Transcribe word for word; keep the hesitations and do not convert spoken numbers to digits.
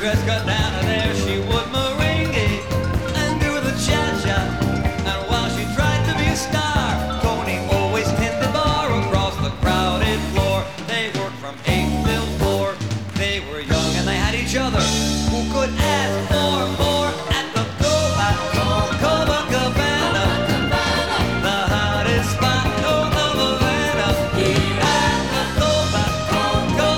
dress cut down, and there she would merengue and do the cha-cha. And while she tried to be a star, Tony always tended bar across the crowded floor. They worked from eight till four. They were young and they had each other. Who could ask for more?